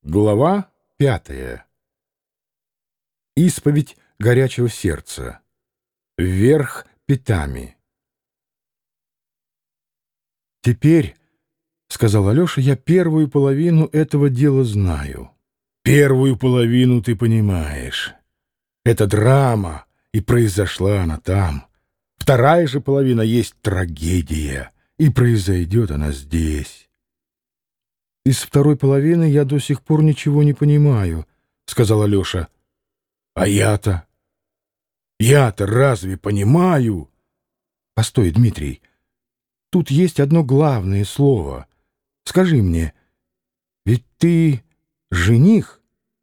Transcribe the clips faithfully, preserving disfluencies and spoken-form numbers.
Глава пятая. Исповедь горячего сердца. Вверх пятами. «Теперь, — сказал Алеша, — я первую половину этого дела знаю. Первую половину ты понимаешь. Это драма, и произошла она там. Вторая же половина есть трагедия, и произойдет она здесь. Из второй половины я до сих пор ничего не понимаю, — сказал Алеша. А я-то... Я-то разве понимаю? Постой, Дмитрий, тут есть одно главное слово. Скажи мне, ведь ты жених?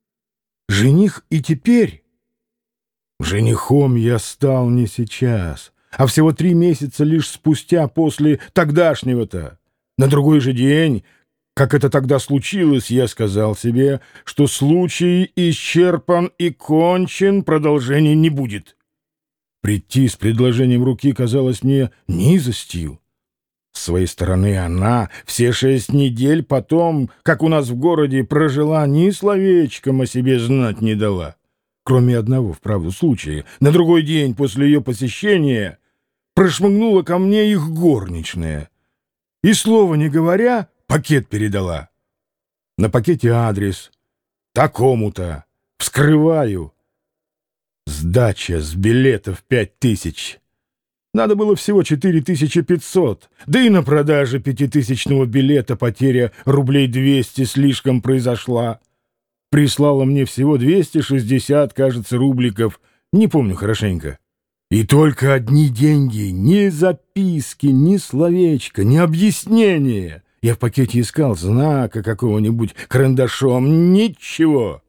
Жених и теперь? Женихом я стал не сейчас, а всего три месяца лишь спустя после тогдашнего-то. На другой же день... Как это тогда случилось, я сказал себе, что случай исчерпан и кончен, продолжения не будет. Прийти с предложением руки казалось мне низостью. С своей стороны она все шесть недель потом, как у нас в городе, прожила, ни словечком о себе знать не дала. Кроме одного, вправду, случая. На другой день после ее посещения прошмыгнула ко мне их горничная. И слова не говоря, пакет передала. На пакете адрес. Такому-то. Вскрываю. Сдача с билетов пять тысяч. Надо было всего четыре тысячи пятьсот. Да и на продаже пятитысячного билета потеря рублей двести слишком произошла. Прислала мне всего двести шестьдесят, кажется, рубликов. Не помню хорошенько. И только одни деньги. Ни записки, ни словечка, ни объяснения. Я в пакете искал знака какого-нибудь карандашом. Ничего.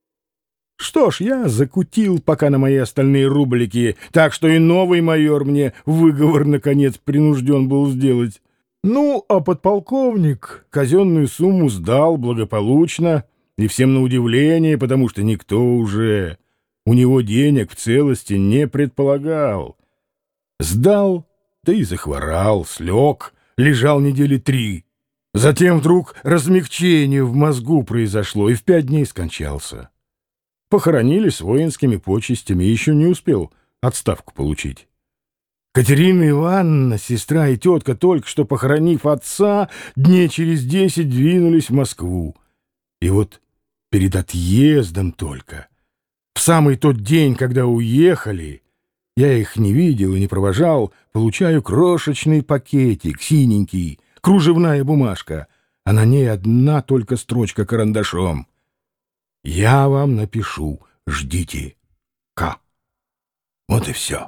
Что ж, я закутил пока на мои остальные рублики, так что и новый майор мне выговор, наконец, принужден был сделать. Ну, а подполковник казенную сумму сдал благополучно, и всем на удивление, потому что никто уже у него денег в целости не предполагал. Сдал, да и захворал, слег, лежал недели три. Затем вдруг размягчение в мозгу произошло, и в пять дней скончался. Похоронили с воинскими почестями, еще не успел отставку получить. Катерина Ивановна, сестра и тетка, только что похоронив отца, дней через десять двинулись в Москву. И вот перед отъездом только, в самый тот день, когда уехали, я их не видел и не провожал, получаю крошечный пакетик, синенький, кружевная бумажка, а на ней одна только строчка карандашом. «Я вам напишу, ждите. К». Вот и все.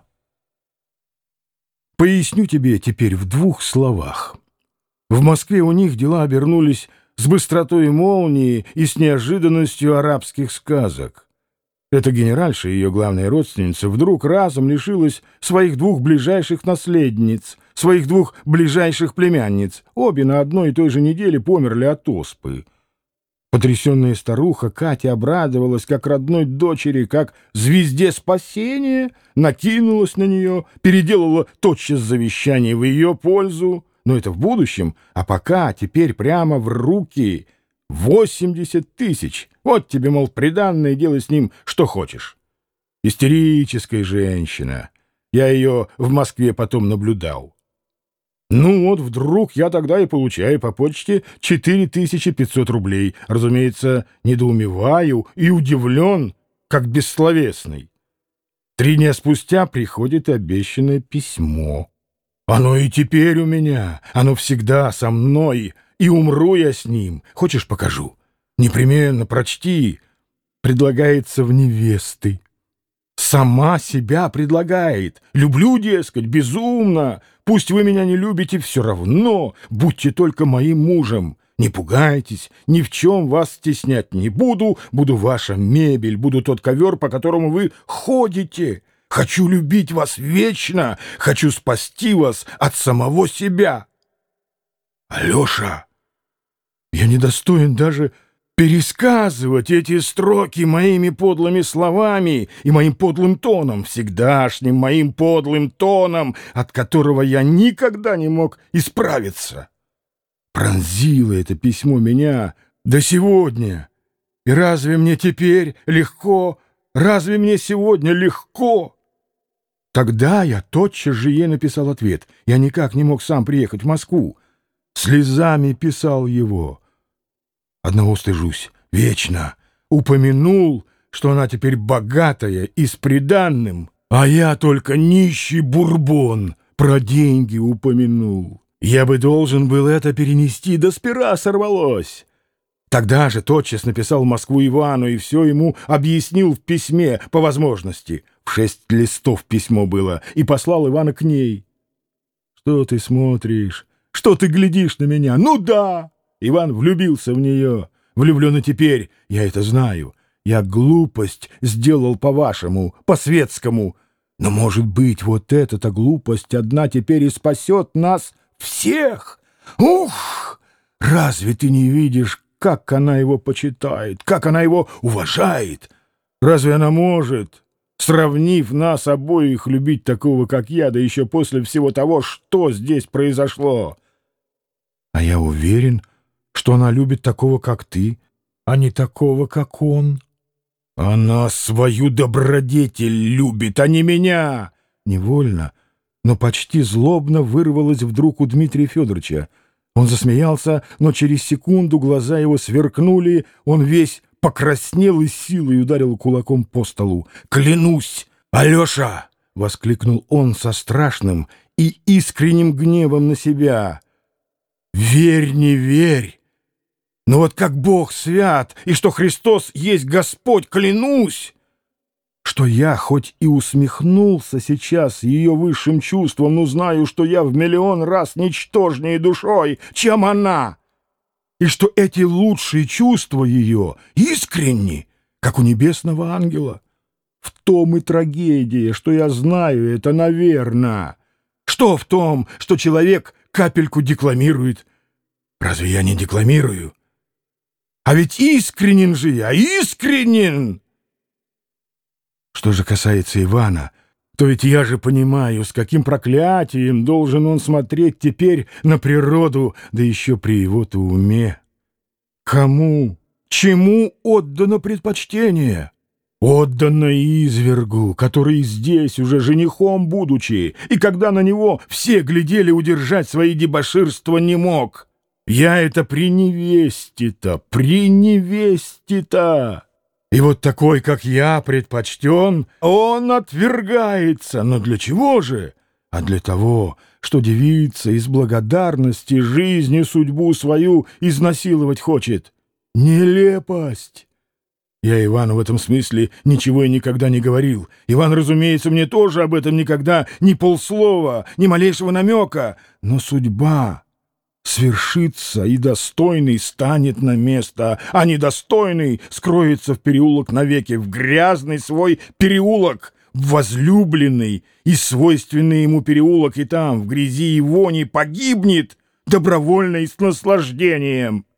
Поясню тебе теперь в двух словах. В Москве у них дела обернулись с быстротой молнии и с неожиданностью арабских сказок. Эта генеральша и ее главная родственница вдруг разом лишилась своих двух ближайших наследниц, своих двух ближайших племянниц. Обе на одной и той же неделе померли от оспы. Потрясенная старуха Катя обрадовалась как родной дочери, как звезде спасения, накинулась на нее, переделала тотчас завещание в ее пользу. Но это в будущем, а пока теперь прямо в руки восемьдесят тысяч. Вот тебе, мол, приданное, делай с ним что хочешь. Истерическая женщина. Я ее в Москве потом наблюдал. Ну вот вдруг я тогда и получаю по почте четыре тысячи пятьсот рублей. Разумеется, недоумеваю и удивлен, как бессловесный. Три дня спустя приходит обещанное письмо. Оно и теперь у меня, оно всегда со мной, и умру я с ним. Хочешь, покажу? Непременно прочти. Предлагается в невесты. Сама себя предлагает. Люблю, дескать, безумно. Пусть вы меня не любите, все равно. Будьте только моим мужем. Не пугайтесь, ни в чем вас стеснять не буду. Буду ваша мебель, буду тот ковер, по которому вы ходите. Хочу любить вас вечно. Хочу спасти вас от самого себя. Алеша, я недостоин даже пересказывать эти строки моими подлыми словами и моим подлым тоном, всегдашним моим подлым тоном, от которого я никогда не мог исправиться. Пронзило это письмо меня до сегодня, И разве мне теперь легко? Разве мне сегодня легко? Тогда я тотчас же ей написал ответ. Я никак не мог сам приехать в Москву. Слезами писал его. Одного стыжусь. Вечно. Упомянул, что она теперь богатая и с приданным, а я только нищий бурбон. Про деньги упомянул. Я бы должен был это перенести, да с пера сорвалось. Тогда же тотчас написал в Москву Ивану и все ему объяснил в письме по возможности. В шесть листов письмо было, и послал Ивана к ней. Что ты смотришь? Что ты глядишь на меня? Ну да! Иван влюбился в нее. Влюблен и теперь, я это знаю. Я глупость сделал по-вашему, по-светскому. Но, может быть, вот эта-то глупость одна теперь и спасет нас всех. Ух! Разве ты не видишь, как она его почитает, как она его уважает? Разве она может, сравнив нас обоих, любить такого, как я, да еще после всего того, что здесь произошло? А я уверен, что она любит такого, как ты, а не такого, как он. Она свою добродетель любит, а не меня. Невольно, но почти злобно вырвалось вдруг у Дмитрия Федоровича. Он засмеялся, но через секунду глаза его сверкнули, он весь покраснел и силой ударил кулаком по столу. «Клянусь, Алеша!» — воскликнул он со страшным и искренним гневом на себя. «Верь, не верь! Но вот как Бог свят, и что Христос есть Господь, клянусь, что я хоть и усмехнулся сейчас ее высшим чувством, но знаю, что я в миллион раз ничтожнее душой, чем она, и что эти лучшие чувства ее искренни, как у небесного ангела. В том и трагедия, что я знаю это, наверно. Что в том, что человек капельку декламирует? Разве я не декламирую? А ведь искренен же я, искренен! Что же касается Ивана, то ведь я же понимаю, с каким проклятием должен он смотреть теперь на природу, да еще при его-то уме. Кому, чему отдано предпочтение? Отдано извергу, который здесь уже женихом будучи, и когда на него все глядели, удержать свои дебоширства не мог. Я это при невесте-то, при невесте-то. И вот такой, как я, предпочтен, он отвергается. Но для чего же? А для того, что девица из благодарности жизни судьбу свою изнасиловать хочет. Нелепость! Я Ивану в этом смысле ничего и никогда не говорил. Иван, разумеется, мне тоже об этом никогда ни полслова, ни малейшего намека. Но судьба свершится, и достойный станет на место, а недостойный скроется в переулок навеки, в грязный свой переулок, в возлюбленный и свойственный ему переулок, и там, в грязи и вони, погибнет добровольно и с наслаждением.